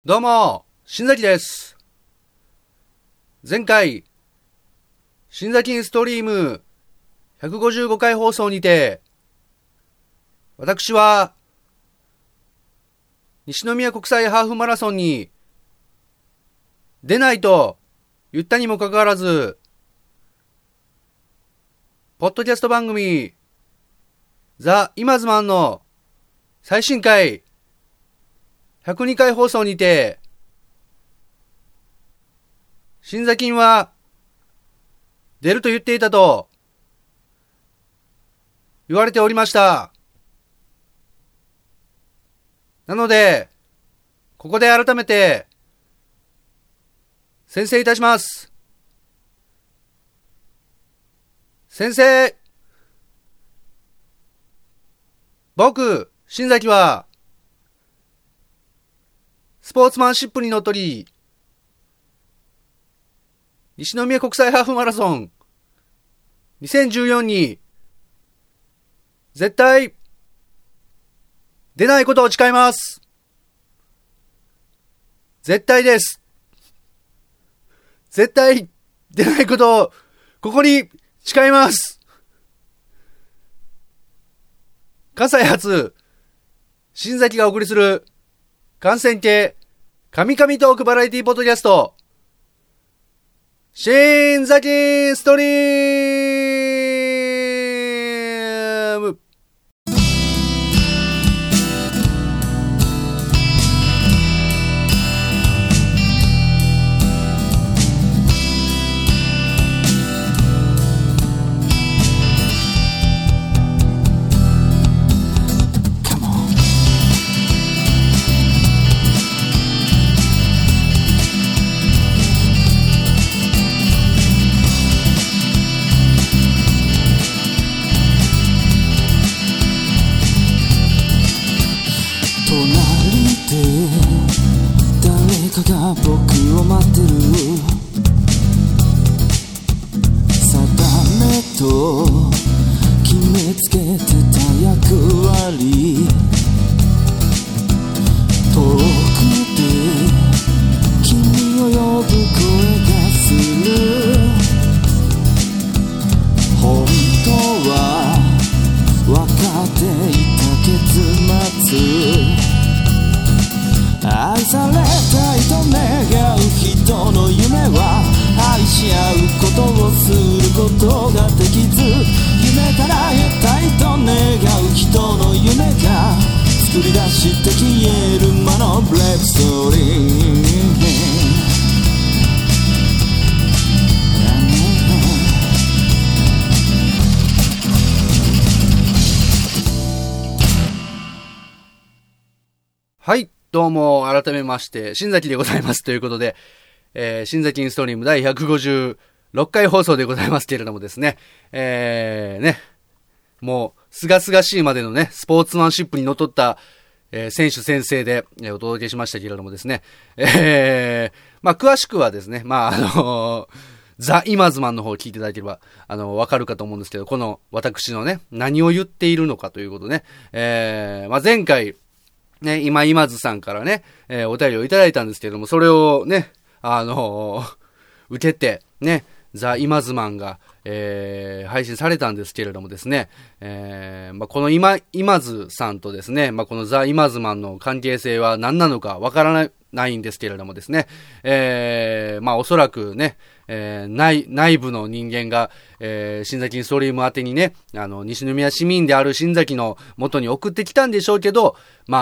どうも、新崎です。前回、新崎インストリーム155回放送にて、私は、西宮国際ハーフマラソンに出ないと言ったにもかかわらず、ポッドキャスト番組、ザ・イマズマンの最新回、102回放送にて、新崎は出ると言っていたと言われておりました。なので、ここで改めて宣誓いたします。宣誓、僕、新崎はスポーツマンシップにのっとり、西宮国際ハーフマラソン2014に絶対出ないことを誓います。絶対です。絶対出ないことをここに誓います。関西発新崎がお送りする観戦系神々トークバラエティポッドキャスト、新崎ストリーム。 誰かが僕を待ってる、定めと決めつけてた役割、遠くで君を呼ぶ声がする、本当は分かっていた結末、愛されたいと願う人の夢は愛し合うことをすることができず、夢から得たいと願う人の夢が作り出して消える魔のブレイクストーリー。 はい、どうも改めまして新崎でございますということで、新崎インストリーム第156回放送でございますけれどもですね、もうすがすがしいまでのねスポーツマンシップにのっとった、選手宣誓で、お届けしましたけれどもですね、詳しくはですね、ザ・イマズマンの方を聞いていただければわかるかと思うんですけど、この私のね何を言っているのかということね、前回ね、今津さんからね、お便りをいただいたんですけれども、それをね、受けて、ね、ザ・イマズマンが、配信されたんですけれどもですね、この今津さんとですね、このザ・イマズマンの関係性は何なのかわからないんですけれどもですね、おそらくね、内部の人間が、新崎ストリーム宛てにね、西宮市民である新崎の元に送ってきたんでしょうけど、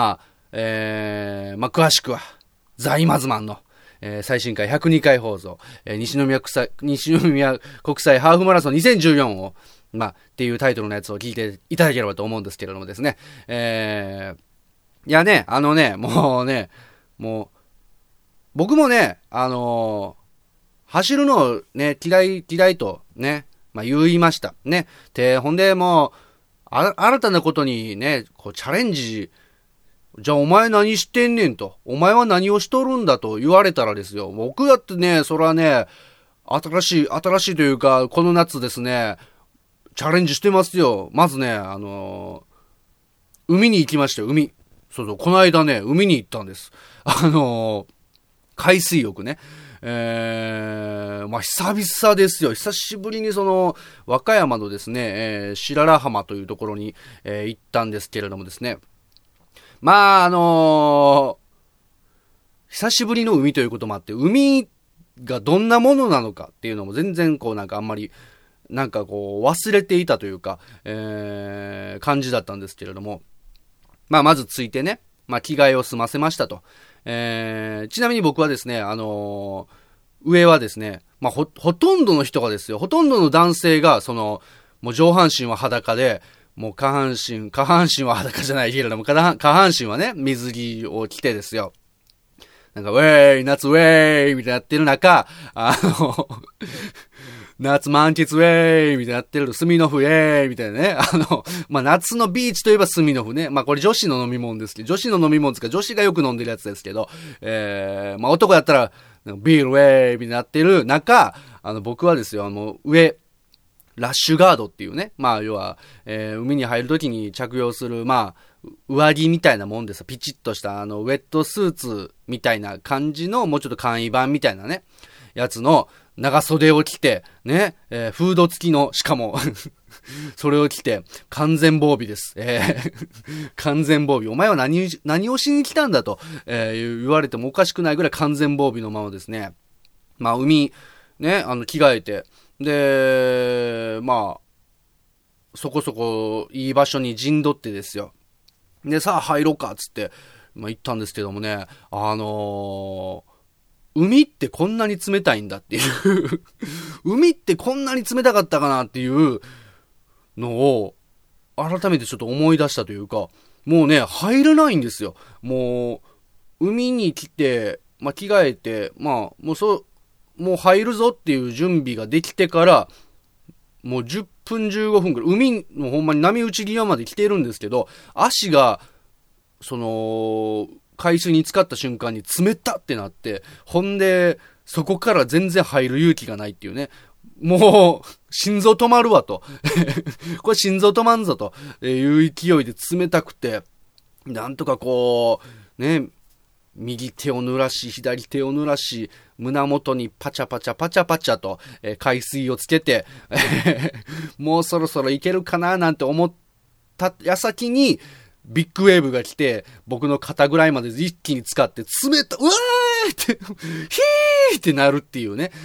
詳しくは、ザ・イマズマンの、最新回102回放送、西宮国際ハーフマラソン2014を、っていうタイトルのやつを聞いていただければと思うんですけれどもですね、いやね、もう、僕もね、走るのをね、嫌いとね、言いました。ね。で、ほんでもう、新たなことにね、こうチャレンジ、じゃあお前何してんねんと。お前は何をしとるんだと言われたらですよ。僕だってね、それはね、新しいというか、この夏ですね、チャレンジしてますよ。まずね、海に行きましたよ、海。 そう、この間ね、海に行ったんです。海水浴ね。まあ、久々ですよ。久しぶりに和歌山のですね、白良浜というところに、行ったんですけれどもですね。まあ、久しぶりの海ということもあって、海がどんなものなのかっていうのも全然なんかあんまり、なんか忘れていたというか、感じだったんですけれども。まあ、まず着いてね、まあ、着替えを済ませましたと。ちなみに僕はですね、上はですね、まあ、ほとんどの人がですよ、ほとんどの男性が、もう上半身は裸で、もう下半身は裸じゃないけれども、下半身はね、水着を着てですよ。なんか、ウェーイ、夏ウェーイみたいなやってる中、夏満喫ウェーイみたいなやってるスミノフウェーイみたいなね。まあ、夏のビーチといえばスミノフね。まあ、これ女子の飲み物ですけど、女子の飲み物ですか、女子がよく飲んでるやつですけど、まあ、男やったら、ビールウェーイみたいになってる中、僕はですよ、上、ラッシュガードっていうね、まあ、要は、海に入るときに着用する、まあ、上着みたいなもんです。ピチッとしたウェットスーツみたいな感じの、もうちょっと簡易版みたいなね、やつの長袖を着て、ね、フード付きの、しかも、それを着て、完全防備です。完全防備。お前は何をしに来たんだと、言われてもおかしくないぐらい完全防備のままですね。まあ、海、ね、着替えて、で、まあ、そこそこいい場所に陣取ってですよ。で、さあ入ろうか、つって、まあ行ったんですけどもね、海ってこんなに冷たいんだっていう海ってこんなに冷たかったかなっていうのを、改めてちょっと思い出したというか、もうね、入れないんですよ。もう、海に来て、まあ着替えて、まあ、もう入るぞっていう準備ができてから、もう10分15分くらい、海のほんまに波打ち際まで来てるんですけど、足が、海水に浸かった瞬間に冷たってなって、ほんで、そこから全然入る勇気がないっていうね。もう、心臓止まるわと。これ心臓止まんぞという勢いで冷たくて、なんとかね、右手を濡らし、左手を濡らし、胸元にパチャパチャと、海水をつけて、もうそろそろいけるかななんて思った矢先に、ビッグウェーブが来て、僕の肩ぐらいまで一気に浸かって、冷た、うわーって、ヒーってなるっていうね、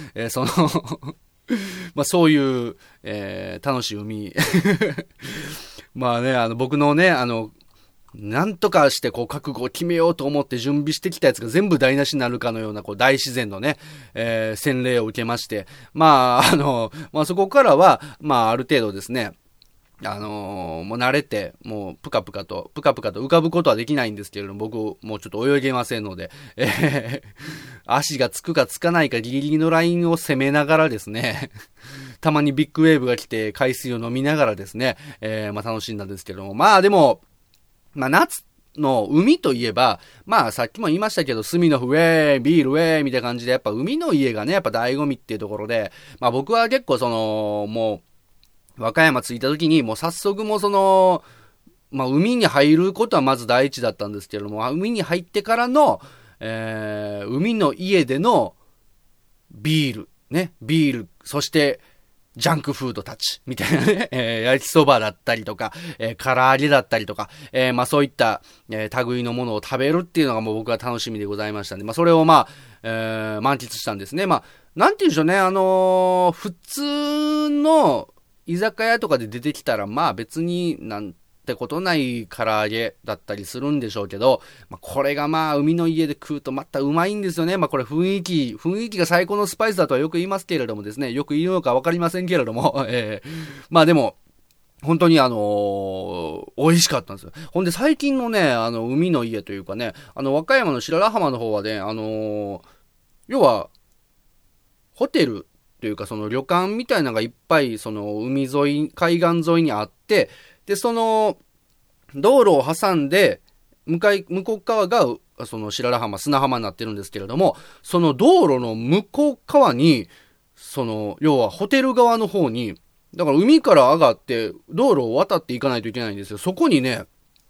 まあそういう、楽しい海。まあね、僕のね、なんとかして覚悟を決めようと思って準備してきたやつが全部台無しになるかのような大自然のね、洗礼を受けまして、まあまあそこからは、まあある程度ですね、もう慣れて、もうぷかぷかと浮かぶことはできないんですけれども、僕もうちょっと泳げませんので、足がつくかつかないかギリギリのラインを攻めながらですね、たまにビッグウェーブが来て海水を飲みながらですね、まあ楽しんだんですけれども、まあでも、まあ夏の海といえば、まあさっきも言いましたけど、スミノフウェー、ビールウェーみたいな感じで、やっぱ海の家がね、やっぱ醍醐味っていうところで、まあ僕は結構もう、和歌山着いた時に、もう早速まあ海に入ることはまず第一だったんですけれども、海に入ってからの、海の家でのビール、そして、ジャンクフードたち、みたいなね、焼きそばだったりとか、唐揚げだったりとか、まあそういった、類のものを食べるっていうのがもう僕は楽しみでございましたんで、まあそれをまあ、満喫したんですね。まあ、なんて言うんでしょうね、普通の居酒屋とかで出てきたら、まあ別になんてことない唐揚げだったりするんでしょうけど、まあ、これがまあ海の家で食うとまたうまいんですよね。まあこれ雰囲気が最高のスパイスだとはよく言いますけれどもですね、よく言うのかわかりませんけれども、まあでも、本当に美味しかったんですよ。ほんで最近のね、海の家というかね、和歌山の白良浜の方はね、要は、ホテルというか旅館みたいなのがいっぱい海沿い、海岸沿いにあって、で、道路を挟んで、向こう側が、白良浜、砂浜になってるんですけれども、その道路の向こう側に、要はホテル側の方に、だから海から上がって、道路を渡っていかないといけないんですよ。そこにね、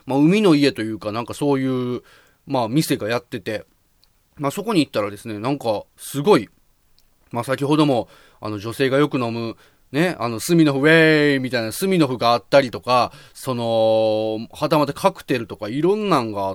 まあ、海の家というか、なんかそういう、まあ、店がやってて、まあ、そこに行ったらですね、なんか、すごい、まあ、先ほども、女性がよく飲む、ね、スミノフウェイみたいなスミノフがあったりとか、はたまたカクテルとかいろんなんがあって、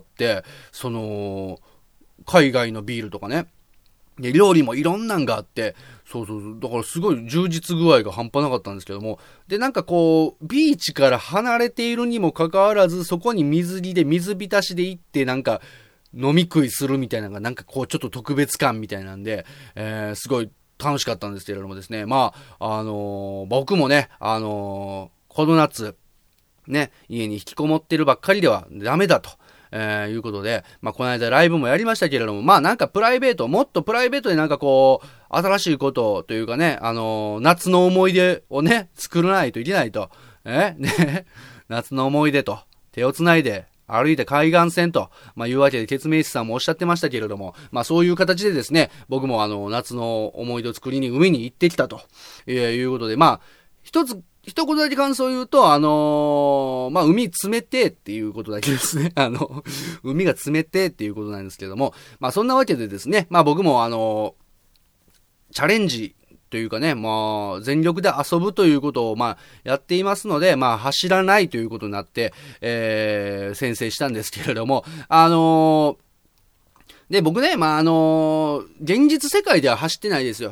海外のビールとかね、で、料理もいろんなんがあって、そうそうそう、だからすごい充実具合が半端なかったんですけども、で、なんかこう、ビーチから離れているにもかかわらず、そこに水浸しで行って、なんか、飲み食いするみたいなのが、なんかこう、ちょっと特別感みたいなんで、すごい楽しかったんですけれどもですね、まあ、僕もね、この夏、ね、家に引きこもってるばっかりではダメだと。いうことで、まあ、この間ライブもやりましたけれども、まあ、なんかもっとプライベートでなんかこう、新しいことというかね、夏の思い出をね、作らないといけないと。ね、夏の思い出と、手をつないで、歩いて海岸線と、まあ、いうわけで、ケツメイシさんもおっしゃってましたけれども、まあ、そういう形でですね、僕も夏の思い出を作りに海に行ってきたと、いうことで、まあ、一言だけ感想を言うと、まあ、海冷てっていうことだけですね。海が冷てっていうことなんですけれども、まあ、そんなわけでですね、まあ、僕もチャレンジというかね、まあ、全力で遊ぶということを、まあ、やっていますので、まあ、走らないということになって、宣誓したんですけれども、で、僕ね、まあ、現実世界では走ってないですよ。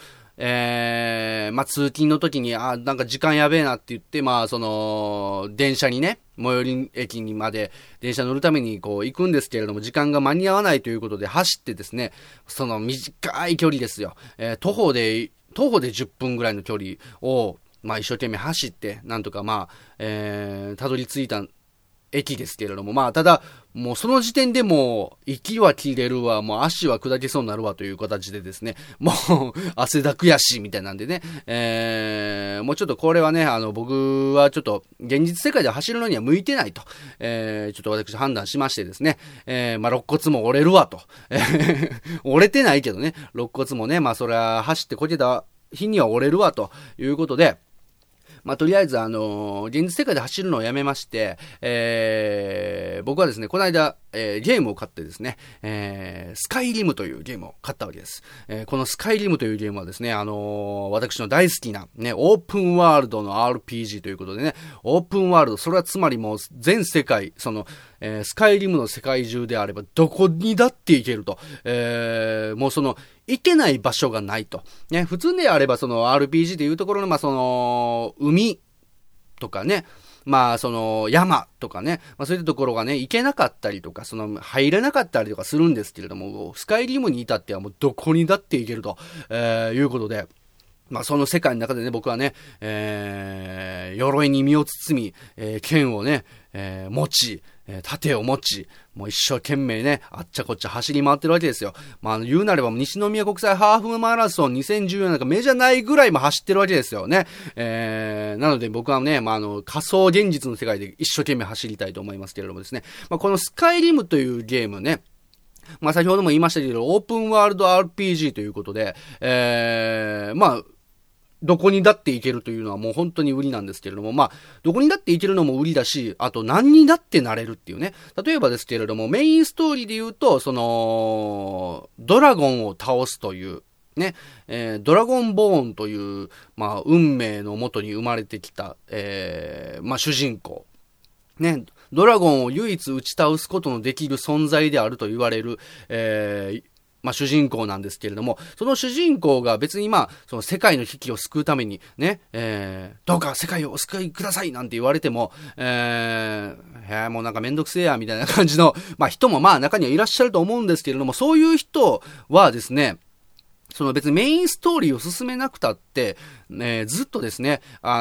まあ、通勤の時に、なんか時間やべえなって言って、まあ、電車にね、最寄り駅にまで電車乗るためにこう行くんですけれども、時間が間に合わないということで走ってですね、短い距離ですよ。徒歩で10分ぐらいの距離を、まあ、一生懸命走って、なんとかまあ、たどり着いた駅ですけれども、まあ、ただ、もうその時点でもう、息は切れるわ、もう足は砕けそうになるわという形でですね、もう、汗だくやし、みたいなんでね、もうちょっとこれはね、僕はちょっと、現実世界で走るのには向いてないと、ちょっと私判断しましてですね、まあ、肋骨も折れるわと、折れてないけどね、肋骨もね、まあ、それは走ってこけた日には折れるわということで、まあ、とりあえず、現実世界で走るのをやめまして、僕はですね、この間、ゲームを買ってですね、スカイリムというゲームを買ったわけです。このスカイリムというゲームはですね、私の大好きな、ね、オープンワールドの RPG ということでね、オープンワールド、それはつまりもう全世界、スカイリムの世界中であれば、どこにだって行けると。もう行けない場所がないと。ね、普通であればRPG というところの、海とかね、まあ山とかね、まあそういったところがね、行けなかったりとか、入れなかったりとかするんですけれども、スカイリムに至ってはもうどこにだって行けると、いうことで、まあその世界の中でね、僕はね、鎧に身を包み、剣をね、持ち、盾を持ち、もう一生懸命ね、あっちゃこっちゃ走り回ってるわけですよ。まあ言うなれば西宮国際ハーフマラソン2014なんか目じゃないぐらいも走ってるわけですよね。なので僕はね、まあ仮想現実の世界で一生懸命走りたいと思いますけれどもですね。まあこのスカイリムというゲームね、まあ先ほども言いましたけど、オープンワールド RPG ということで、まあ、どこにだって行けるというのはもう本当に売りなんですけれども、まあ、どこにだって行けるのも売りだし、あと何にだってなれるっていうね。例えばですけれども、メインストーリーで言うと、ドラゴンを倒すという、ね、ドラゴンボーンという、まあ、運命のもとに生まれてきた、まあ、主人公。ね、ドラゴンを唯一打ち倒すことのできる存在であると言われる、まあ主人公なんですけれども、その主人公が別にまあ、その世界の危機を救うためにね、どうか世界をお救いくださいなんて言われても、もうなんかめんどくせえやみたいな感じの、まあ人もまあ中にはいらっしゃると思うんですけれども、そういう人はですね、別にメインストーリーを進めなくたって、ずっとですね、ま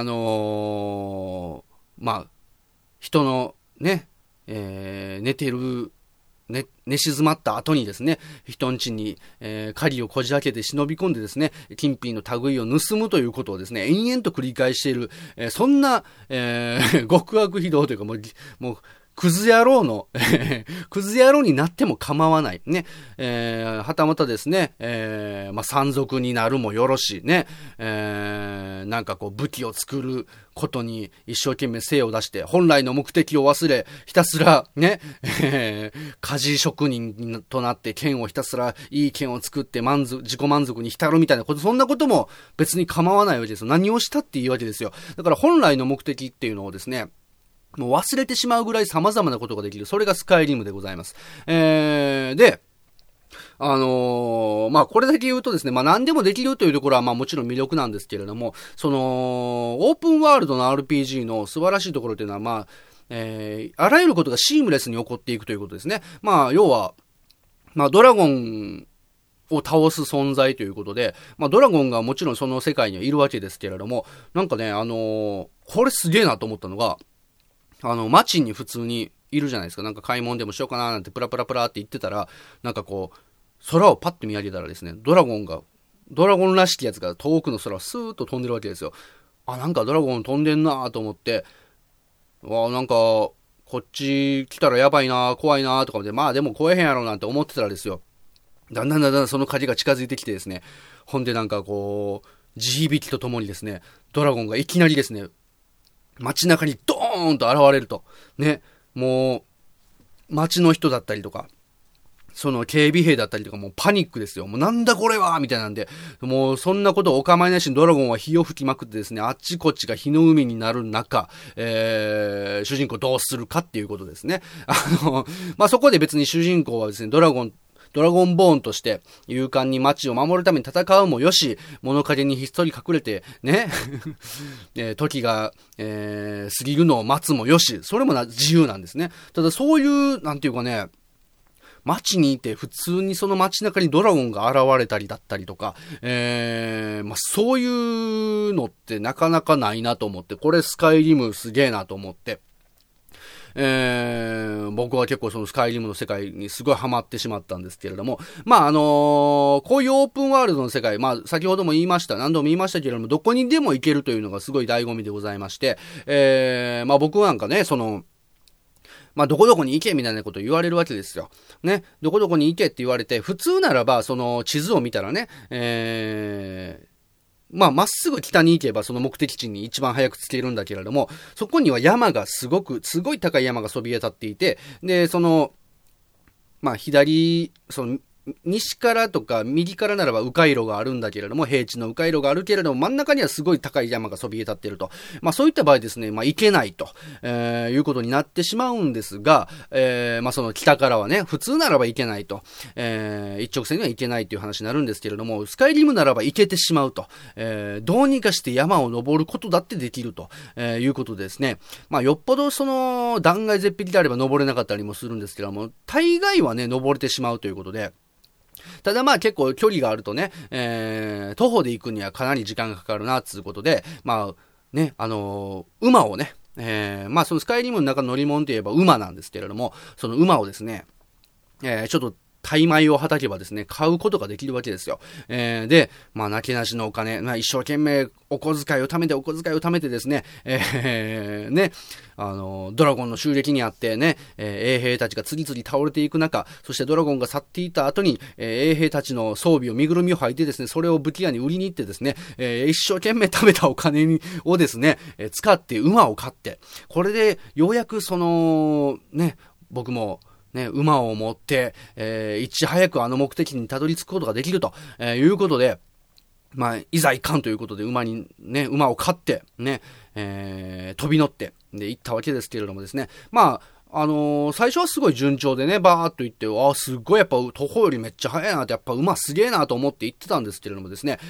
あ、人のね、寝てる、寝静まった後にですね、人ん家に、狩りをこじ開けて忍び込んでですね、金品の類を盗むということをですね、延々と繰り返している、そんな、極悪非道というかもうクズ野郎の、クズ野郎になっても構わない。ね。はたまたですね、山賊になるもよろしい。ね。なんかこう武器を作ることに一生懸命精を出して、本来の目的を忘れ、ひたすらね、鍛冶職人となって剣をひたすらいい剣を作って自己満足に浸るみたいなこと、そんなことも別に構わないわけですよ。何をしたっていいわけですよ。だから本来の目的っていうのをですね、もう忘れてしまうぐらい様々なことができる。それがスカイリムでございます。で、これだけ言うとですね、何でもできるというところはもちろん魅力なんですけれども、オープンワールドの RPG の素晴らしいところというのは、あらゆることがシームレスに起こっていくということですね。要は、ドラゴンを倒す存在ということで、ドラゴンがもちろんその世界にはいるわけですけれども、なんかね、これすげえなと思ったのが、街に普通にいるじゃないですか。なんか買い物でもしようかななんてプラプラプラって言ってたら、なんかこう、空をパッと見上げたらですね、ドラゴンらしきやつが遠くの空をスーッと飛んでるわけですよ。なんかドラゴン飛んでんなと思って、なんか、こっち来たらやばいな怖いなとかで、でも来えへんやろなんて思ってたらですよ。だんだんその影が近づいてきてですね、ほんでなんかこう、地響きとともにですね、ドラゴンがいきなりですね、街中にドーンと現れると。ね。もう、街の人だったりとか、その警備兵だったりとかもうパニックですよ。もうなんだこれはみたいなんで、もうそんなことお構いなしにドラゴンは火を吹きまくってですね、あっちこっちが火の海になる中、主人公どうするかっていうことですね。そこで別に主人公はですね、ドラゴンボーンとして勇敢に街を守るために戦うもよし、物陰にひっそり隠れてね、時が、過ぎるのを待つもよし、それも自由なんですね。ただそういう、なんていうかね、街にいて普通にその街中にドラゴンが現れたりだったりとか、そういうのってなかなかないなと思って、これスカイリムすげえなと思って、僕は結構そのスカイリムの世界にすごいハマってしまったんですけれども、こういうオープンワールドの世界、先ほども言いました、何度も言いましたけれども、どこにでも行けるというのがすごい醍醐味でございまして、僕なんかね、どこどこに行けみたいなことを言われるわけですよ。ね。どこどこに行けって言われて、普通ならば、その地図を見たらね、まっすぐ北に行けばその目的地に一番早く着けるんだけれども、そこには山がすごい高い山がそびえ立っていて、で、西からとか右からならば迂回路があるんだけれども、平地の迂回路があるけれども、真ん中にはすごい高い山がそびえ立っていると。そういった場合ですね、行けないと、いうことになってしまうんですが、その北からはね、普通ならば行けないと、一直線には行けないという話になるんですけれども、スカイリムならば行けてしまうと、どうにかして山を登ることだってできると、いうことでですね、よっぽどその断崖絶壁であれば登れなかったりもするんですけども、大概はね、登れてしまうということで、ただ結構距離があるとね、徒歩で行くにはかなり時間がかかるな、つうことで、馬をね、そのスカイリムの中の乗り物といえば馬なんですけれども、その馬をですね、ちょっと大枚をはたけばですね、買うことができるわけですよ。で、なけなしのお金、一生懸命お小遣いを貯めてですね、ドラゴンの襲撃にあってね、衛兵たちが次々倒れていく中、そしてドラゴンが去っていった後に、衛兵たちの装備を身ぐるみを履いてですね、それを武器屋に売りに行ってですね、一生懸命貯めたお金をですね、使って馬を買って、これでようやく僕も、馬を持って、いち早くあの目的にたどり着くことができると、いうことで、いざいかんということで馬を飼って、飛び乗って、で、行ったわけですけれどもですね。最初はすごい順調でね、バーっと行って、すごいやっぱ徒歩よりめっちゃ速いなって、やっぱ馬すげえなと思って行ってたんですけれどもですね、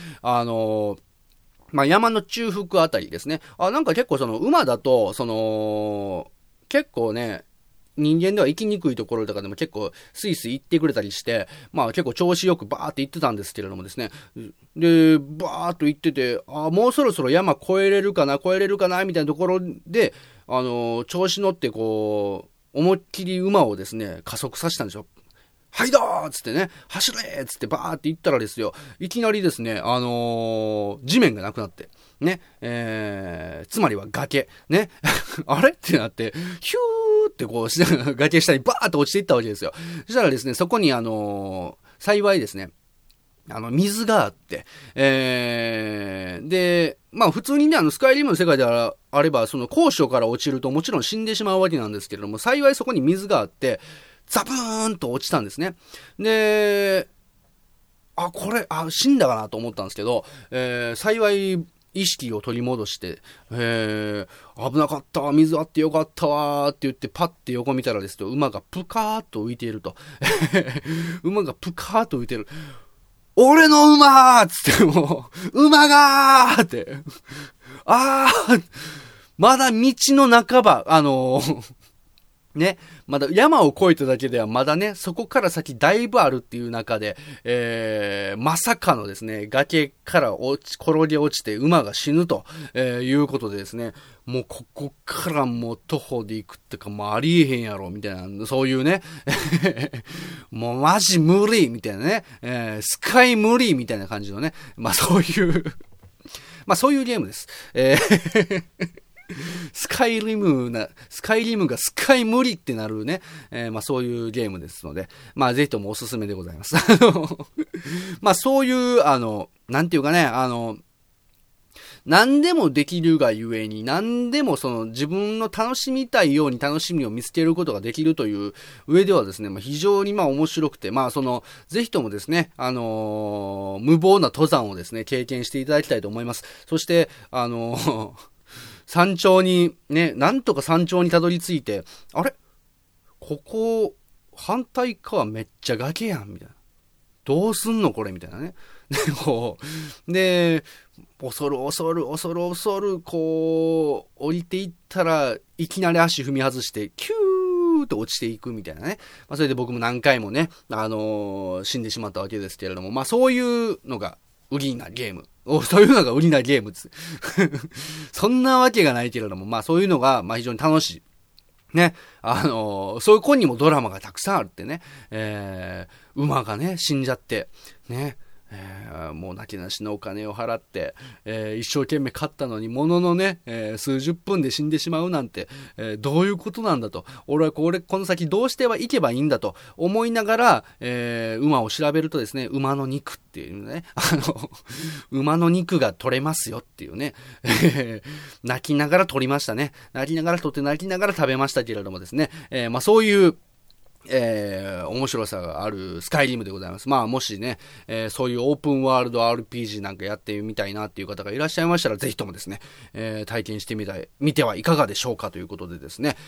山の中腹あたりですね。なんか結構その馬だと、結構ね、人間では行きにくいところとかでも結構スイスイ行ってくれたりして、結構調子よくバーって行ってたんですけれどもですね。で、バーっと行ってて、もうそろそろ山越えれるかなみたいなところで、調子乗ってこう、思いっきり馬をですね、加速させたんですよ。はいどーっつってね、走れーっつってバーって行ったらですよ、いきなりですね、地面がなくなって、ね、つまりは崖、ね、あれってなって、ヒューっってこう、崖下にバーッと落ちていったわけですよ。そしたらですね、そこに幸いですね、水があって、で、まあ普通にね、スカイリムの世界であれば、その高所から落ちるともちろん死んでしまうわけなんですけれども、幸いそこに水があって、ザブーンと落ちたんですね。で、これ、死んだかなと思ったんですけど、幸い、意識を取り戻して、危なかったわ、水あってよかったわって言ってパッて横見たらですと、馬がプカーっと浮いていると。馬がプカーっと浮いてる。俺の馬ーっつってもう、馬がーって。まだ道の半ば、ね、まだ山を越えただけではまだね、そこから先だいぶあるっていう中で、まさかのですね、崖から転げ落ちて馬が死ぬと、いうことでですね、もうここからもう徒歩で行くってか、もうありえへんやろ、みたいな、そういうね、もうマジ無理みたいなね、スカイ無理みたいな感じのね、まあそういうまあそういうゲームです。スカイリムがスカイ無理ってなるね、まあそういうゲームですので、まあぜひともおすすめでございます。まあそういう、なんていうかね、何でもできるがゆえに、何でもその自分の楽しみたいように楽しみを見つけることができるという上ではですね、まあ、非常にまあ面白くて、まあぜひともですね、無謀な登山をですね、経験していただきたいと思います。そして、山頂にね、なんとか山頂にたどり着いて、あれここ、反対側めっちゃ崖やん、みたいな。どうすんのこれみたいなね。で、恐る、こう、降りていったらいきなり足踏み外して、キューと落ちていくみたいなね。まあ、それで僕も何回もね、死んでしまったわけですけれども、まあそういうのが売りなゲーム。そういうのが売りなゲームです。そんなわけがないけれども、まあそういうのが、まあ非常に楽しい。ね。そういう子にもドラマがたくさんあるってね。馬がね、死んじゃって、ね。もうなきなしのお金を払って、一生懸命買ったのにもののね、数十分で死んでしまうなんて、どういうことなんだと、俺はこの先どうしてはいけばいいんだと思いながら、馬を調べるとですね、馬の肉っていうね、馬の肉が取れますよっていうね、泣きながら取りましたね。泣きながら取って泣きながら食べましたけれどもですね、まあそういう面白さがあるスカイリムでございます。まあもしね、そういうオープンワールド RPG なんかやってみたいなっていう方がいらっしゃいましたら、ぜひともですね、体験してみてはいかがでしょうかということでですね、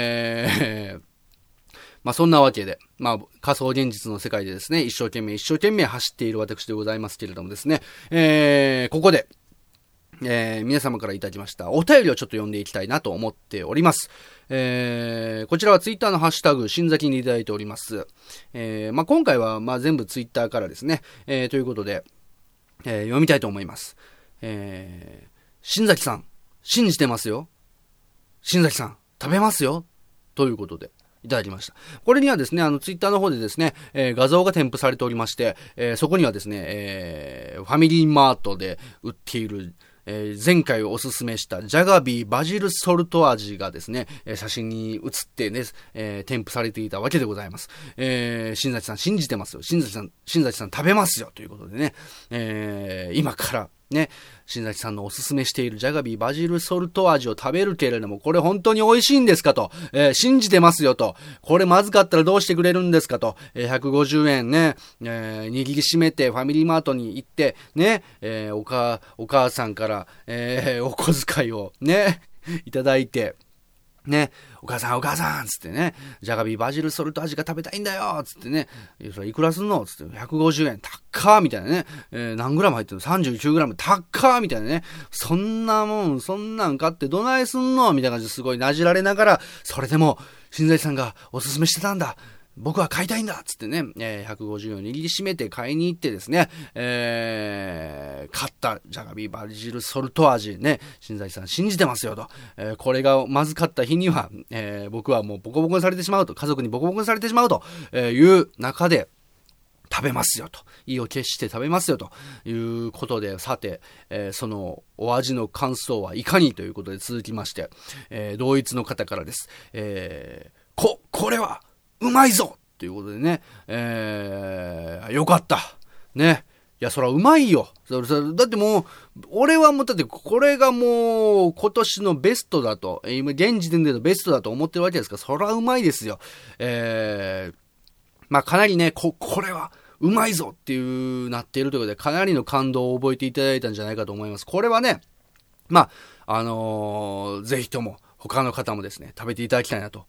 まあそんなわけで、まあ仮想現実の世界でですね、一生懸命走っている私でございますけれどもですね、ここで、皆様からいただきましたお便りをちょっと読んでいきたいなと思っております。こちらはツイッターのハッシュタグ、新崎にいただいております。まあ、今回はまあ全部ツイッターからですね、ということで、読みたいと思います。新崎さん、信じてますよ。新崎さん、食べますよ。ということで、いただきました。これにはですね、ツイッターの方でですね、画像が添付されておりまして、そこにはですね、ファミリーマートで売っている、前回おすすめしたジャガビーバジルソルト味がですね、写真に写ってね、添付されていたわけでございます。新崎さん信じてますよ。新崎さん食べますよということでね、今からね、新崎さんのおすすめしているジャガビーバジルソルト味を食べるけれども、これ本当に美味しいんですかと、信じてますよと、これまずかったらどうしてくれるんですかと、150円ね、握りしめてファミリーマートに行って、ね、お母さんから、お小遣いをね、いただいて、ね、お母さんつってね、ジャガビーバジルソルト味が食べたいんだよつってね、それいくらすんのつって150円高っみたいなね、何グラム入ってるの39グラム高っみたいなね、そんなん買ってどないすんのみたいな感じですごいなじられながら、それでも新崎さんがおすすめしてたんだ、僕は買いたいんだっつってね、150円を握りしめて買いに行ってですね、買ったジャガビーバジルソルト味ね、新崎さん信じてますよと、これがまずかった日には、僕はもうボコボコにされてしまうと、家族にボコボコにされてしまうという中で、食べますよと、意を決して食べますよということで、さて、そのお味の感想はいかにということで続きまして、同一の方からです。 これは、うまいぞっていうことでね、よかった。ね。いや、そらうまいよ。だってもう、俺はもう、だってこれがもう、今年のベストだと、今、現時点でのベストだと思ってるわけですから、そらうまいですよ。まあ、かなりね、これは、うまいぞっていうなっているということで、かなりの感動を覚えていただいたんじゃないかと思います。これはね、まあ、ぜひとも、他の方もですね、食べていただきたいなと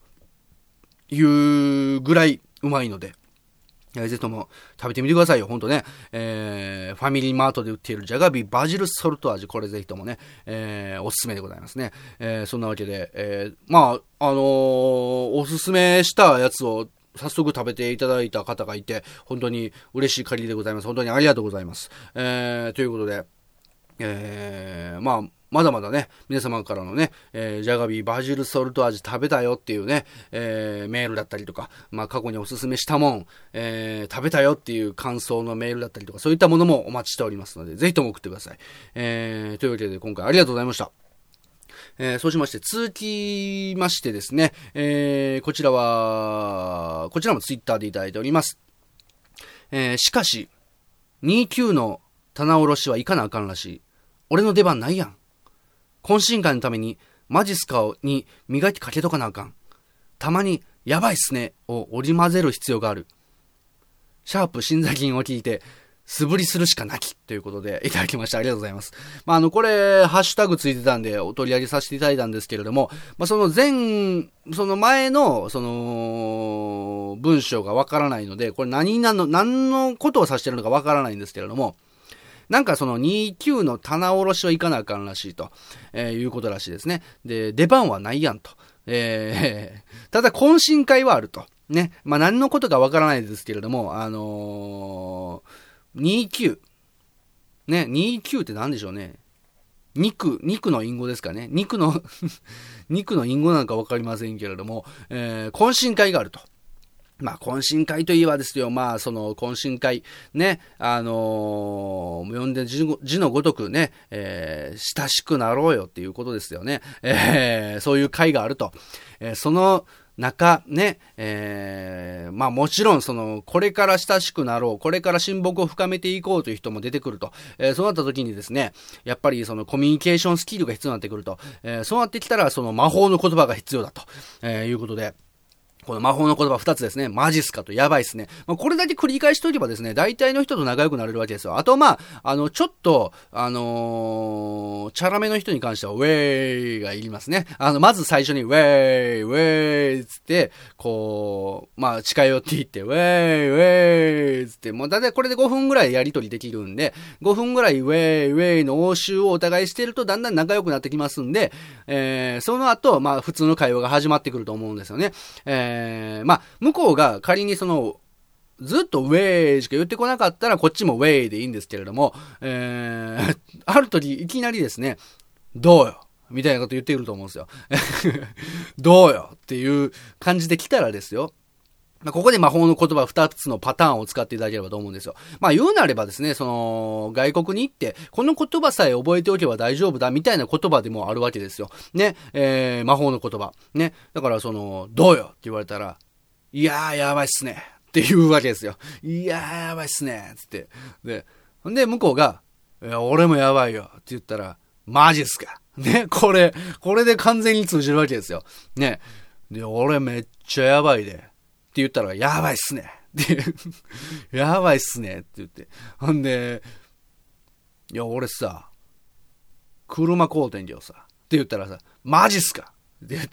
いうぐらいうまいので、ぜひとも食べてみてくださいよ、ほんとね。ファミリーマートで売っているじゃがビーバジルソルト味、これぜひともね、おすすめでございますね。そんなわけで、まあ、おすすめしたやつを早速食べていただいた方がいて、本当に嬉しい限りでございます。本当にありがとうございます。ということで、まあ、まだまだね、皆様からのね、ジャガビーバジルソルト味食べたよっていうね、メールだったりとか、まあ過去におすすめしたもん、食べたよっていう感想のメールだったりとか、そういったものもお待ちしておりますので、ぜひとも送ってください。というわけで今回ありがとうございました。そうしまして、続きましてですね、こちらもツイッターでいただいております。しかし、29の棚卸しは行かなあかんらしい。俺の出番ないやん。懇親会のためにマジっすかに磨きかけとかなあかん。たまにやばいっすねを織り交ぜる必要がある。シャープ新座金を聞いて素振りするしかなきということでいただきました。ありがとうございます。まあ、これハッシュタグついてたんでお取り上げさせていただいたんですけれども、まあ、その前の文章がわからないので、これ何のことを指してるのかわからないんですけれども、なんか29の棚卸しは行かなあかんらしいと、いうことらしいですね。で、出番はないやんと。ただ懇親会はあると。ね。まあ何のことかわからないですけれども、29。ね、29って何でしょうね。肉の隠語ですかね。肉の隠語なんかわかりませんけれども、懇親会があると。まあ、懇親会といえばですよ。まあ、懇親会、ね、呼んで字のごとくね、親しくなろうよっていうことですよね。そういう会があると。その中、ね、まあもちろんこれから親しくなろう、これから親睦を深めていこうという人も出てくると。そうなった時にですね、やっぱりコミュニケーションスキルが必要になってくると。そうなってきたら、魔法の言葉が必要だと、いうことで、この魔法の言葉2つですね。マジっすかとやばいっすね。まあ、これだけ繰り返しておけばですね、大体の人と仲良くなれるわけですよ。あとまあ、ちょっと、チャラめの人に関しては、ウェイがいりますね。まず最初に、ウェイ、ウェイつって、こう、まあ、近寄っていって、ウェイ、ウェイつって、もうだいたいこれで5分ぐらいやりとりできるんで、5分ぐらいウェイ、ウェイの応酬をお互いしてるとだんだん仲良くなってきますんで、その後、まあ、普通の会話が始まってくると思うんですよね。まあ、向こうが仮にずっとウェイしか言ってこなかったらこっちもウェイでいいんですけれども、ある時いきなりですね、どうよみたいなこと言ってくると思うんですよ。どうよっていう感じで来たらですよ。まあ、ここで魔法の言葉2つのパターンを使っていただければと思うんですよ。まあ言うなればですね、外国に行って、この言葉さえ覚えておけば大丈夫だみたいな言葉でもあるわけですよ。ね、魔法の言葉。ね。だからどうよって言われたら、いやーやばいっすねって言うわけですよ。いやーやばいっすねつって。で、向こうが、いや、俺もやばいよって言ったら、マジっすかね、これで完全に通じるわけですよ。ね。で、俺めっちゃやばいで。って言ったら、やばいっすねってやばいっすねって言って。ほんで、いや、俺さ、車買うてんけどさ。って言ったらさ、マジっすかって言って。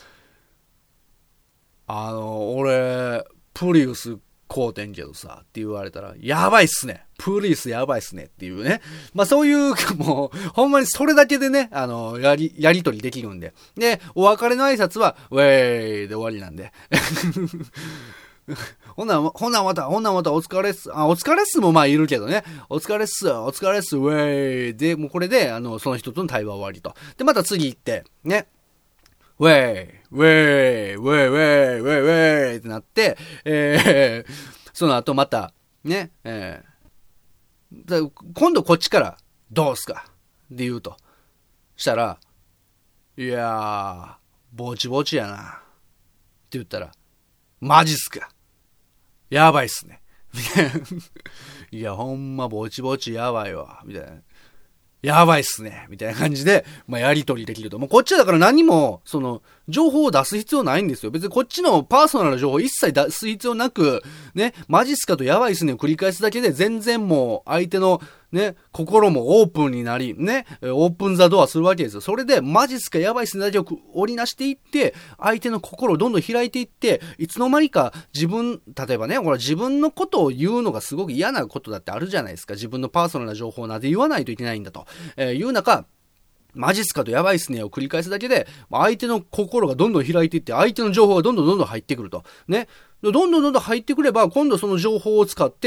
俺、プリウス買うてんけどさ。って言われたら、やばいっすね。プリウスやばいっすねっていうね。まあそういう、もう、ほんまにそれだけでね、やりとりできるんで。で、お別れの挨拶は、ウェーで終わりなんで。ほんなまたお疲れっす。お疲れっすもまあいるけどね。お疲れっす、ウェーで、もうこれで、その人との対話終わりと。で、また次行って、ね。ウェーってなって、その後また、ね、今度こっちから、どうすかって言うと。したら、いやー、ぼちぼちやな。って言ったら、マジっすか。やばいっすね。みたいな。いや、ほんまぼちぼちやばいわ。みたいな。やばいっすね。みたいな感じで、やり取りできると。もうこっちはだから何も、情報を出す必要ないんですよ。別にこっちのパーソナルな情報一切出す必要なく、ね、マジっすかとやばいっすねを繰り返すだけで、全然もう相手の、ね、心もオープンになり、ね、オープンザドアするわけですよ。それで、マジっすかやばいっすねだけを織りなしていって、相手の心をどんどん開いていって、いつの間にか例えばね、自分のことを言うのがすごく嫌なことだってあるじゃないですか。自分のパーソナルな情報をなぜ言わないといけないんだと、いう中、マジっすかとやばいっすねを繰り返すだけで、相手の心がどんどん開いていって、相手の情報がどんどん入ってくると。ね。どんどん入ってくれば、今度その情報を使って、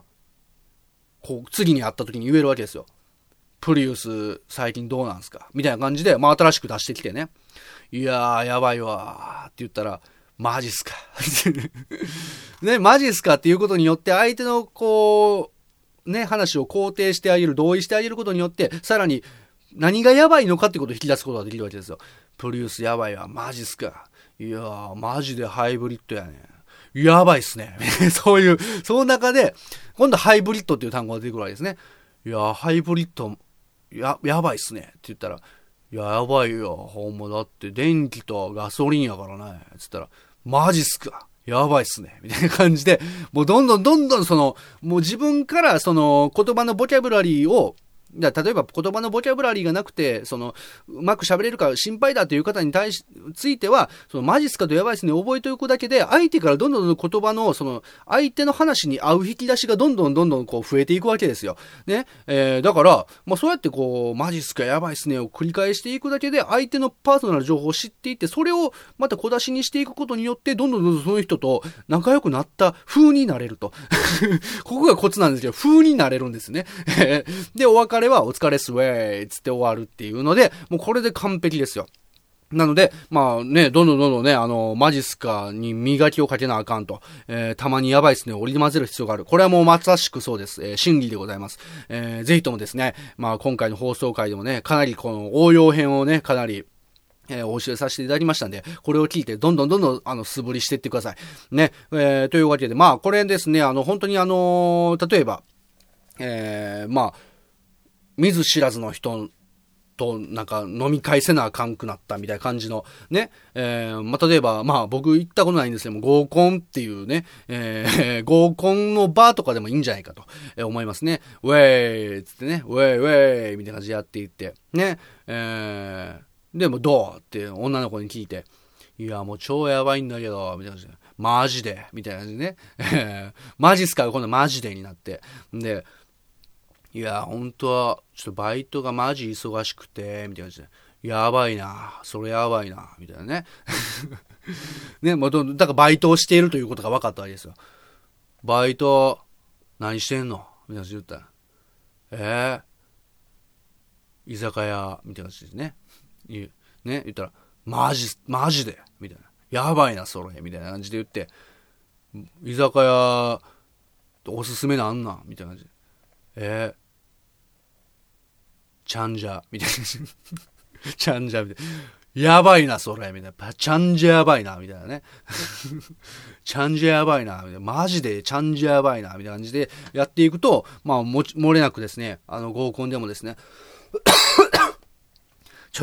次に会った時に言えるわけですよ。プリウス最近どうなんすかみたいな感じで、新しく出してきてね。いやー、やばいわーって言ったら、マジっすか。ね、マジっすかっていうことによって、相手の話を肯定してあげる、同意してあげることによって、さらに何がやばいのかってことを引き出すことができるわけですよ。プリウスやばいわ、マジっすか。いやー、マジでハイブリッドやね。やばいっすね。その中で、今度ハイブリッドっていう単語が出てくるわけですね。いや、ハイブリッド、やばいっすね。って言ったら、やばいよ、ほんまだって電気とガソリンやからね。つったら、マジっすか。やばいっすね。みたいな感じで、もうどんどんもう自分から言葉のボキャブラリーを、例えば言葉のボキャブラリーがなくて、うまく喋れるか心配だという方については、マジっすかとやばいっすね覚えておくだけで、相手からどんどん言葉の、相手の話に合う引き出しがどんどん増えていくわけですよ。ね。だから、そうやってマジっすかやばいっすねを繰り返していくだけで、相手のパーソナル情報を知っていって、それをまた小出しにしていくことによって、どんどんその人と仲良くなった風になれると。ここがコツなんですけど、風になれるんですね。で、お別れはお疲れっすウェイつって終わるっていうので、もうこれで完璧ですよ。なので、どんどんね、マジっすかに磨きをかけなあかんと。たまにやばいっすね、織り交ぜる必要がある。これはもうまさしくそうです。真理でございます。ぜひともですね、今回の放送回でもね、かなりこの応用編をね、かなり、お教えさせていただきましたんで、これを聞いて、どんどん素振りしていってください。ね、というわけで、これですね、本当に例えば、見ず知らずの人となんか飲み会せなあかんくなったみたいな感じのね、例えば僕行ったことないんですけども、合コンっていうね、合コンのバーとかでもいいんじゃないかと、思いますね。ウェイつってね、ウェイみたいな感じでやっていってね、でもどうって女の子に聞いて、いやもう超やばいんだけどみたいな感じで、マジでみたいな感じでね、マジっすか今度マジでになって、でいや、本当は、ちょっとバイトがマジ忙しくて、みたいな感じで、やばいな、それやばいな、みたいなね。ね、だからバイトをしているということが分かったわけですよ。バイト、何してんのみたいな感じで言ったら、居酒屋、みたいな感じですね。言ったら、マジでみたいな。やばいな、それみたいな感じで言って、居酒屋、おすすめなんなんみたいな感じで。ちゃんじゃ、みたいな。ちゃんじゃ、みたいな。やばいな、それ、みたいな。ちゃんじゃやばいな、みたいなね。ちゃんじゃやばいな、みたいな。マジでちゃんじゃやばいな、みたいな感じでやっていくと、漏れなくですね、合コンでもですね、ちょっ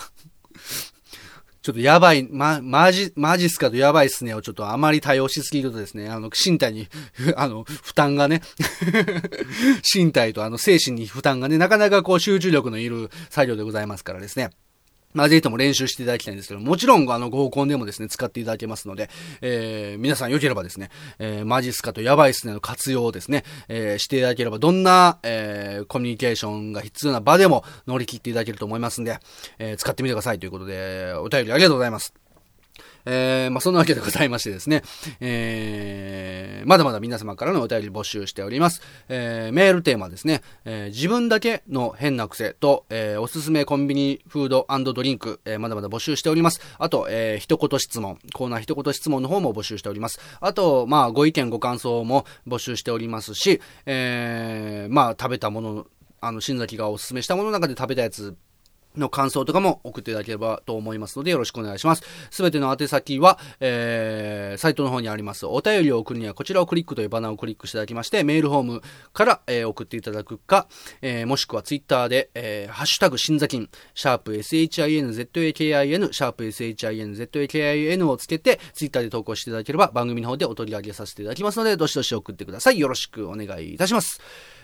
とやばい、マジっすかとやばいっすねをちょっとあまり多用しすぎるとですね、身体に、負担がね、身体と精神に負担がね、なかなか集中力のいる作業でございますからですね。ぜひとも練習していただきたいんですけど、もちろん合コンでもですね、使っていただけますので、皆さん良ければですね、マジっすかとやばいっすねの活用をですね、していただければ、どんな、コミュニケーションが必要な場でも乗り切っていただけると思いますんで、使ってみてくださいということで、お便りありがとうございます。そんなわけでございましてですね、まだまだ皆様からのお便り募集しております。メールテーマですね、自分だけの変な癖と、おすすめコンビニフード&ドリンク、まだまだ募集しております。あと、一言質問、コーナー一言質問の方も募集しております。あと、ご意見ご感想も募集しておりますし、食べたもの、新崎がおすすめしたものの中で食べたやつ、 の感想とかも送っていただければと思いますのでよろしくお願いします。すべての宛先は、サイトの方にありますお便りを送るにはこちらをクリックというバナーをクリックしていただきましてメールフォームから、送っていただくか、もしくはツイッターで、ハッシュタグ新座金#SHINZAKIN #SHINZAKIN をつけてツイッターで投稿していただければ番組の方でお取り上げさせていただきますのでどしどし送ってください。よろしくお願いいたします。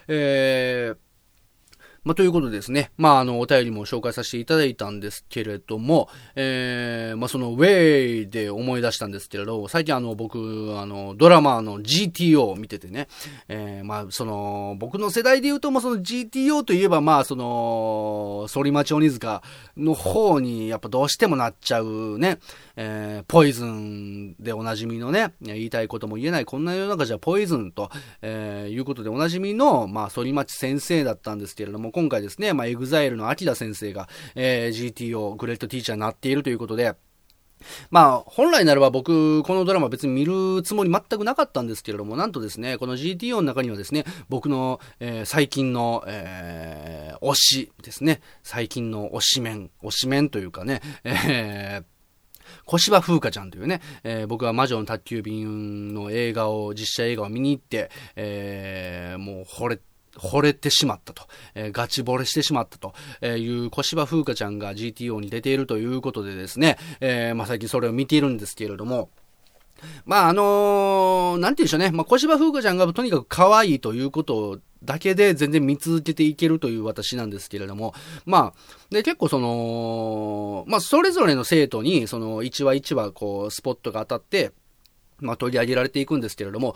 ということでですね、お便りも紹介させていただいたんですけれども、そのウェイで思い出したんですけれど、最近僕、ドラマの GTO を見ててね、僕の世代で言うと、その GTO といえば、反町鬼塚の方にやっぱどうしてもなっちゃうね、ポイズンでおなじみのね、言いたいことも言えない、こんな世の中じゃポイズンと、いうことでおなじみの、反町先生だったんですけれども、今回ですね、EXILE の秋田先生が、GTO グレートティーチャーになっているということで、本来ならば僕、このドラマ別に見るつもり全くなかったんですけれども、なんとですね、この GTO の中にはですね、僕の、最近の、推しですね、最近の推しメンというかね、小芝風花ちゃんというね、僕は魔女の宅急便の実写映画を見に行って、もう惚れてしまったと、ガチ惚れしてしまったという小芝風花ちゃんが GTO に出ているということでですね、最近それを見ているんですけれども、なんて言うんでしょうね、小芝風花ちゃんがとにかく可愛いということだけで全然見続けていけるという私なんですけれども、で、結構それぞれの生徒に、一話一話、スポットが当たって、取り上げられていくんですけれども、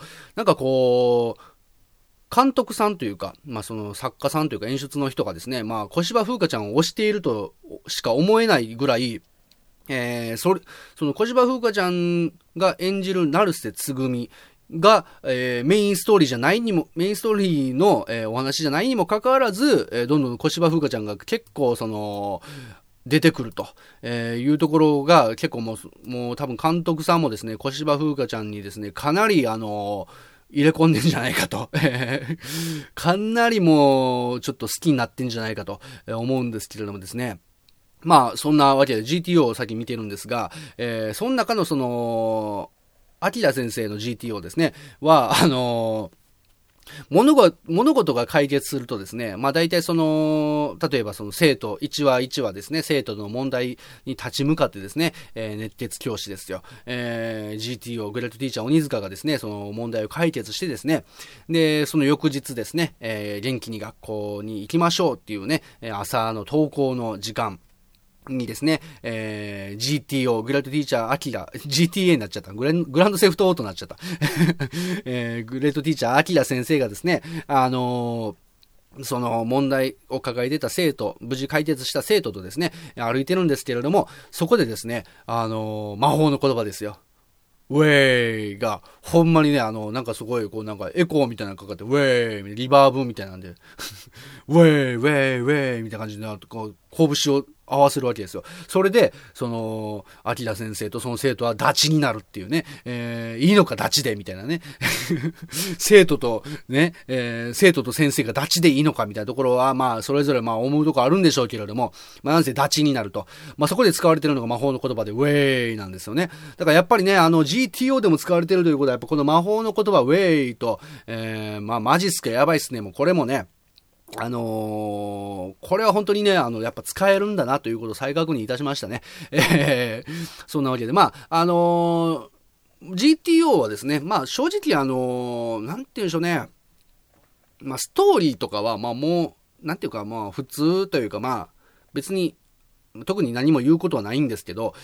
監督さんというか、その作家さんというか演出の人がですね、小芝風花ちゃんを推しているとしか思えないぐらい、その小芝風花ちゃんが演じる成瀬つぐみが、メインストーリーの、お話じゃないにもかかわらず、どんどん小芝風花ちゃんが結構出てくると、いうところが結構もう多分監督さんもですね、小芝風花ちゃんにですね、かなり入れ込んでんじゃないかと。かなりもうちょっと好きになってんじゃないかと思うんですけれどもですね。そんなわけで GTO を先見てるんですが、その中の秋田先生の GTO ですね、は、物事が解決するとですね、大体例えば生徒、一話一話ですね、生徒の問題に立ち向かってですね、熱血教師ですよ、GTO、グレートティーチャー鬼塚がですね、その問題を解決してですね、で、その翌日ですね、元気に学校に行きましょうっていうね、朝の登校の時間、にですね、GTO、グレートティーチャーアキラ、GTA になっちゃった。グランドセフトオートになっちゃった。グレートティーチャーアキラ先生がですね、その問題を抱えていた生徒、無事解決した生徒とですね、歩いてるんですけれども、そこでですね、魔法の言葉ですよ。ウェイが、ほんまにね、すごい、エコーみたいなのかかって、ウェイ、リバーブみたいなんで、ウェイ、ウェイ、ウェイ、みたいな感じで、拳を合わせるわけですよ。それで、秋田先生とその生徒はダチになるっていうね、いいのかダチで、みたいなね。生徒と先生がダチでいいのかみたいなところは、それぞれ思うところあるんでしょうけれども、なんせダチになると。そこで使われているのが魔法の言葉で、ウェイなんですよね。だからやっぱりね、GTO でも使われているということは、やっぱこの魔法の言葉、ウェイと、マジっすか、やばいっすね、もうこれもね、これは本当にね、やっぱ使えるんだなということを再確認いたしましたね。そんなわけで、GTO はですね、正直なんて言うんでしょうね、ストーリーとかは、もう、なんていうか、普通というか、別に、特に何も言うことはないんですけど、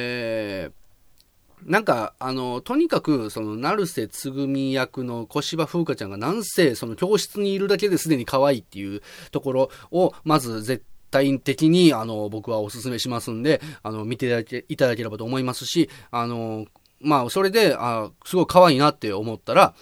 とにかく、成瀬つぐみ役の小芝風花ちゃんがなんせ、教室にいるだけですでに可愛いっていうところを、まず絶対的に、僕はお勧めしますんで、見ていただければと思いますし、それで、すごい可愛いなって思ったら、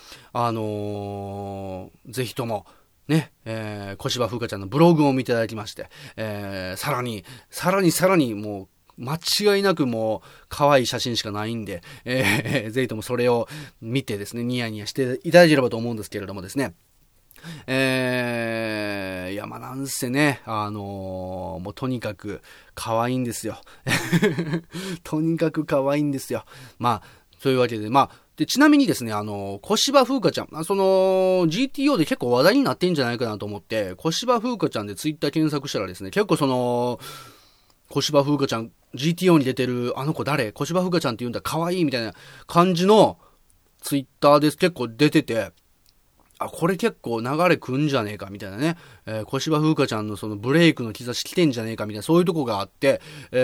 ぜひとも、ね、小芝風花ちゃんのブログを見ていただきまして、さらに、もう、間違いなくもう可愛い写真しかないんで、ぜひともそれを見てですね、ニヤニヤしていただければと思うんですけれどもですね。 いや、まあ、なんせね、もうとにかく可愛いんですよ。とにかく可愛いんですよ。まあ、そういうわけで、まあ、で、ちなみにですね、小芝風花ちゃん、GTO で結構話題になってんじゃないかなと思って、小芝風花ちゃんでツイッター検索したらですね、結構小芝風花ちゃん、GTO に出てる、あの子誰？小芝風花ちゃんって言うんだ、可愛いみたいな感じのツイッターで結構出てて、あ、これ結構流れくんじゃねえかみたいなね、小芝風花ちゃんのそのブレイクの兆し来てんじゃねえかみたいな、そういうとこがあって、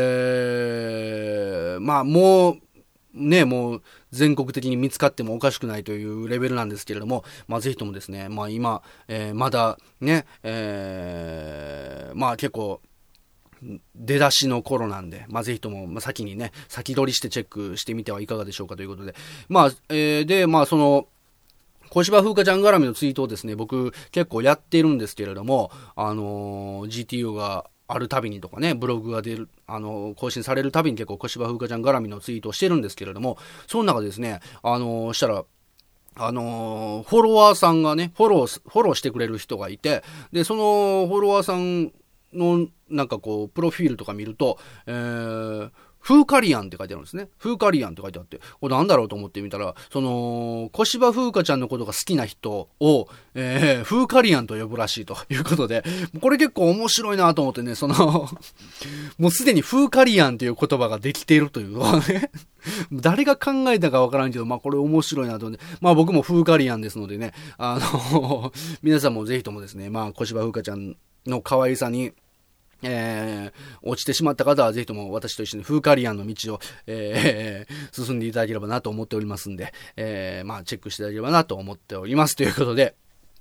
まあもう全国的に見つかってもおかしくないというレベルなんですけれども、まあぜひともですね、まあ今、まだね、まあ結構、出だしの頃なんで、まあ、ぜひとも、まあ、先にね、先取りしてチェックしてみてはいかがでしょうかということで。まあ、で、まあ、小芝風花ちゃん絡みのツイートをですね、僕結構やっているんですけれども、GTO があるたびにとかね、ブログが出る、更新されるたびに結構小芝風花ちゃん絡みのツイートをしてるんですけれども、その中でですね、したら、フォロワーさんがね、フォローしてくれる人がいて、で、そのフォロワーさんのなんかこうプロフィールとか見ると、フーカリアンって書いてあるんですね。フーカリアンって書いてあって、これなんだろうと思ってみたら、小芝風花ちゃんのことが好きな人を、フーカリアンと呼ぶらしいということで、これ結構面白いなと思ってね、もうすでにフーカリアンっていう言葉ができているというのはね、誰が考えたかわからんけど、まあこれ面白いなと思って、まあ僕もフーカリアンですのでね、皆さんもぜひともですね、まあ小芝風花ちゃんの可愛さに、落ちてしまった方はぜひとも私と一緒にフーカリアンの道を、進んでいただければなと思っておりますんで、まあチェックしていただければなと思っておりますということで、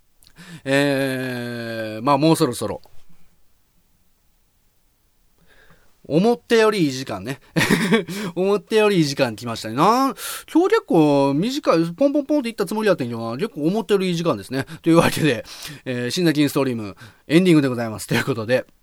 まあもうそろそろ思ったよりいい時間ね。思ったよりいい時間来ましたね。今日結構短い、ポンポンポンっていったつもりだったんけどな、結構思ったよりいい時間ですね。というわけで、新崎インストリームエンディングでございます。ということで、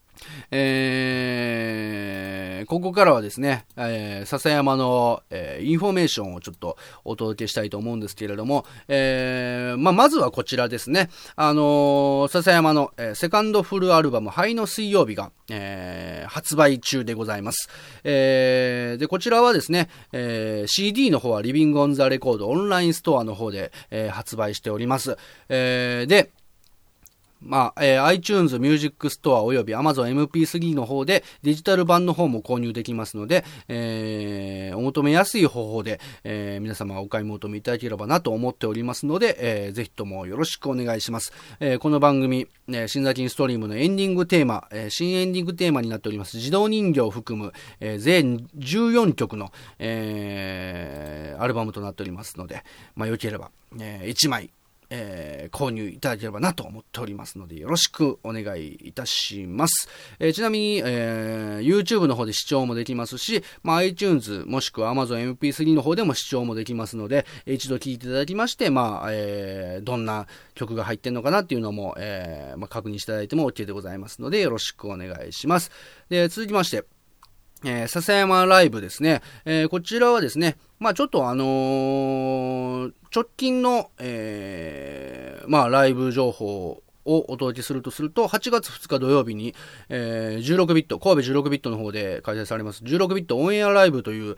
ここからはですね、笹山の、インフォメーションをちょっとお届けしたいと思うんですけれども、まずはこちらですね。笹山の、セカンドフルアルバム、灰の水曜日が、発売中でございます。で、こちらはですね、CD の方はリビングオンザレコードオンラインストアの方で、発売しております。で、まあ、iTunes Music Store および Amazon MP3 の方でデジタル版の方も購入できますので、お求めやすい方法で、皆様お買い求めいただければなと思っておりますので、ぜひともよろしくお願いします。この番組、新崎インストリームのエンディングテーマ、新エンディングテーマになっております自動人形を含む、全14曲の、アルバムとなっておりますので、まあ、よければ、1枚購入いただければなと思っておりますのでよろしくお願いいたします。ちなみに、YouTube の方で視聴もできますし、まあ、iTunes もしくは Amazon MP3 の方でも視聴もできますので、一度聞いていただきまして、まあどんな曲が入ってんのかなっていうのも、まあ、確認していただいても OK でございますのでよろしくお願いします。で、続きまして笹山ライブですね。こちらはですね、まあちょっと直近の、まあライブ情報をお届けすると8月2日土曜日に、16ビット、神戸16ビットの方で開催されます16ビットオンエアライブという、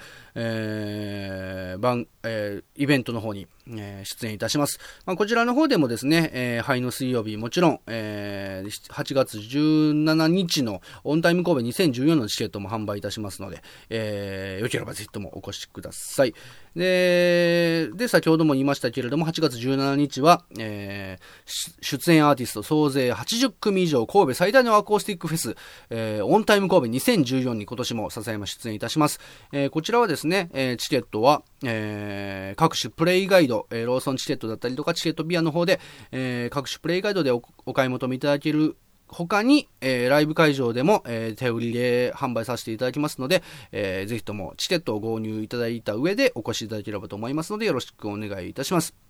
イベントの方に、出演いたします。まあ、こちらの方でもですね、灰の水曜日もちろん、8月17日のオンタイム神戸2014のチケットも販売いたしますので、よければぜひともお越しください。で、先ほども言いましたけれども、8月17日は、出演アーティスト総勢80組以上、神戸最大のアコースティックフェス、オンタイム神戸2014に今年も笹山出演いたします。こちらはですね、チケットは、各種プレイガイド、ローソンチケットだったりとかチケットビアの方で、各種プレイガイドで お買い求めいただける他に、ライブ会場でも、手売りで販売させていただきますので、ぜひともチケットを購入いただいた上でお越しいただければと思いますのでよろしくお願いいたします。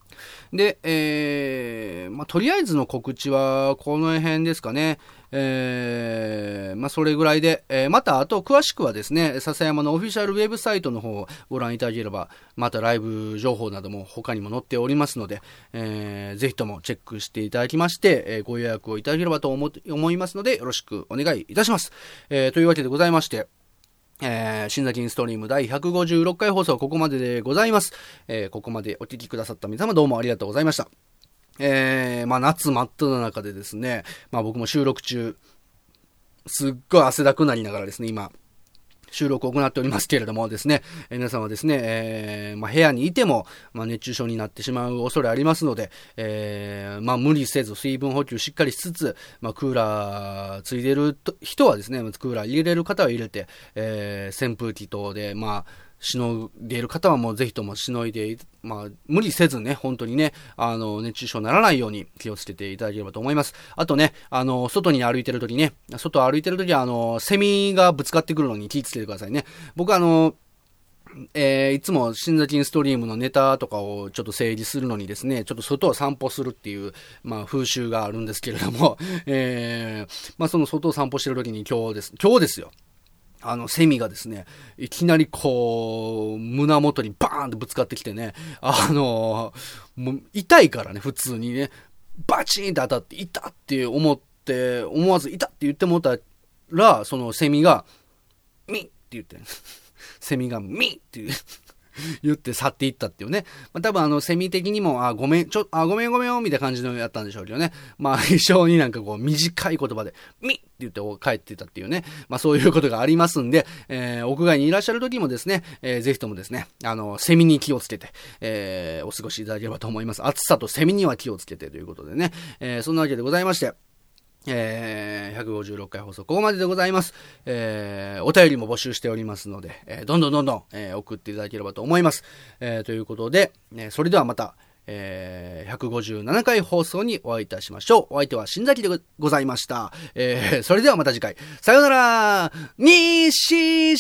で、とりあえずの告知はこの辺ですかね。それぐらいで、またあと詳しくはですね、笹山のオフィシャルウェブサイトの方をご覧いただければ、またライブ情報なども他にも載っておりますので、ぜひともチェックしていただきまして、ご予約をいただければと思いますので、よろしくお願いいたします。というわけでございまして、新崎インストリーム第156回放送はここまででございます。ここまでお聞きくださった皆様どうもありがとうございました。夏真っ只中でですね、僕も収録中、すっごい汗だくなりながらですね、今、収録を行っておりますけれどもですね、皆さんはですね、部屋にいても、熱中症になってしまう恐れありますので、無理せず水分補給しっかりしつつ、クーラーついてる人はですね、クーラー入れれる方は入れて、扇風機等で、しのいでいる方はもうぜひともしのいで、無理せずね、本当にね、熱中症にならないように気をつけていただければと思います。あとね、外に歩いてるときね、外を歩いてるときは、セミがぶつかってくるのに気をつけてくださいね。僕いつも新崎インストリームのネタとかをちょっと整理するのにですね、ちょっと外を散歩するっていう、風習があるんですけれども、その外を散歩してるときに今日ですよ。セミがですね、いきなり胸元にバーンとぶつかってきてね、もう痛いからね、普通にね、バチーンと当たって痛って思わず痛って言ってもったら、そのセミが、ミッって言って、セミがミッって言って去っていったっていうね。多分セミ的にも、ごめんよ、みたいな感じのやったんでしょうけどね。非常に短い言葉で、ミッって言って帰っていったっていうね。そういうことがありますんで、屋外にいらっしゃる時もですね、ぜひともですね、セミに気をつけて、お過ごしいただければと思います。暑さとセミには気をつけてということでね。そんなわけでございまして、156回放送ここまででございます。お便りも募集しておりますので、どんどん、送っていただければと思います。ということで、それではまた、157回放送にお会いいたしましょう。お相手は新崎でございました。それではまた次回。さようなら。西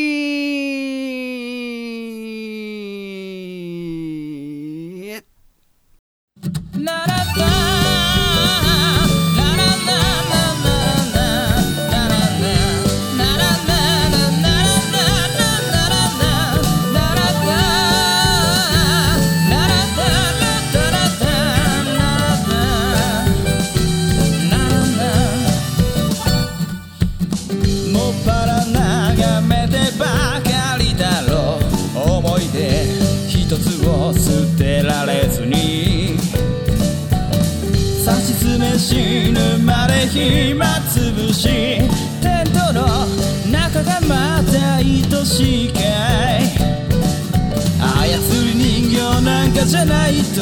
捨てられずにさしずめ死ぬまで暇つぶしテントの中がまた愛しいかい操り人形なんかじゃないと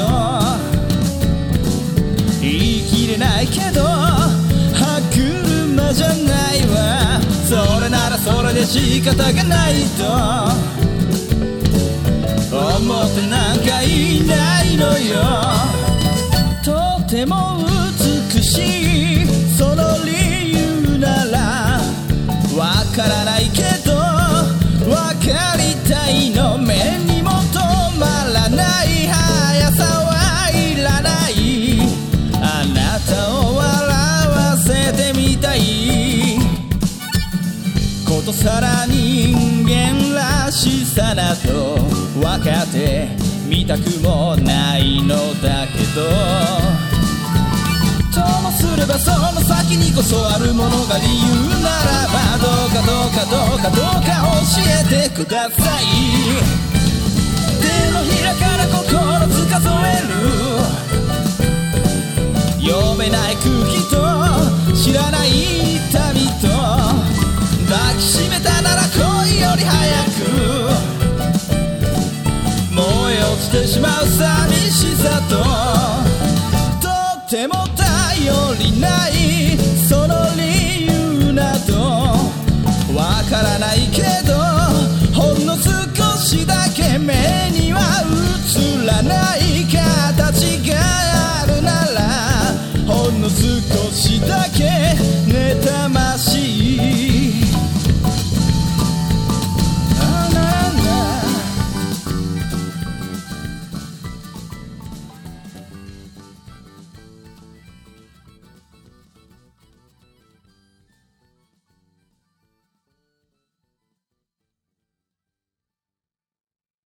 言い切れないけど歯車じゃないわそれならそれで仕方がないと思ってなんかいないのよとても美しいその理由ならわからないけどわかりたいの目にも止まらない速さはいらないあなたを笑わせてみたいことさら人間らしさなど分かってみたくもないのだけどともすればその先にこそあるものが理由ならばどうか教えてください手のひらから心つかえる読めない空気と知らない痛みと抱きしめたなら恋より早く燃え落ちてしまう寂しさととっても頼りないその理由などわからないけどほんの少しだけ目には映らない形があるならほんの少しだけ